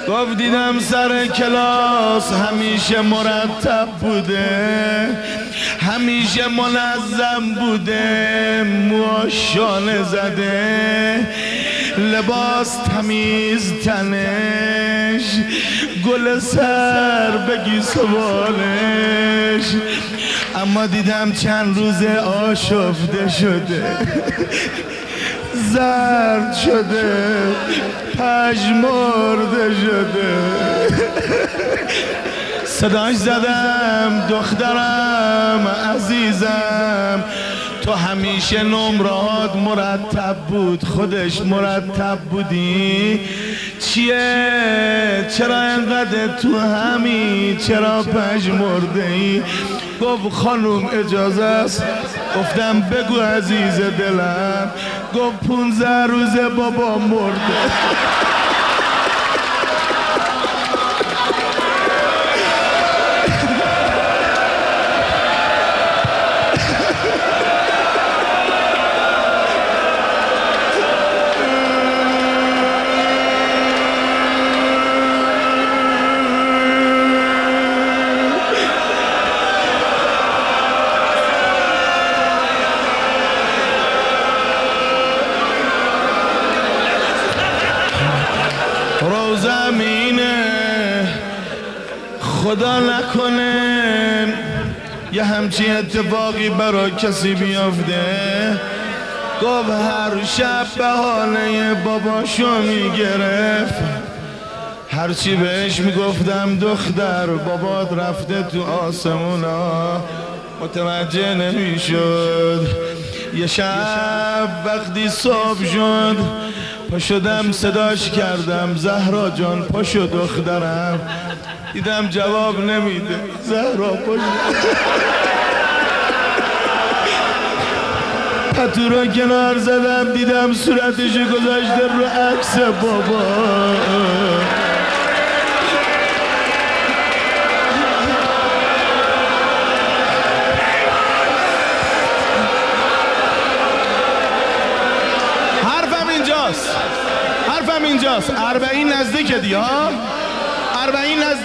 گفت دیدم سر کلاس همیشه مرتب بوده، همیشه منظم بوده، موهاشانه زده، لباس تمیز تنش، گل سر بگی سوالش. اما دیدم چند روزه آشفته شده، زرد شده، پژمرده شده. صداش زدم دخترم عزیزم، تو همیشه نمرات مرتب بود، خودش مرتب بودی، چیه؟ چرا انقدر تو همی؟ چرا پژمرده ای؟ گفت خانوم اجازه است. گفتم بگو عزیز دلم. گفت 15 روزه بابا مرده. رو زمینه خدا نکنه یه همچین اتفاقی برای کسی بیافته. گفت هر شب بهانه باباشو میگرفت، هرچی بهش میگفتم دختر بابات رفته تو آسمونا، متوجه نمیشد. یه شب وقتی صبح شد پا شدم صداش کردم زهرا جان پاشو دخترم، دیدم جواب نمیده. زهرا پاشو. پتو رو کنار زدم دیدم صورتشو گذاشته رو عکس بابا. حرفم اینجاست. 40 نزدیکه دیگه ها، 40 نزدیک.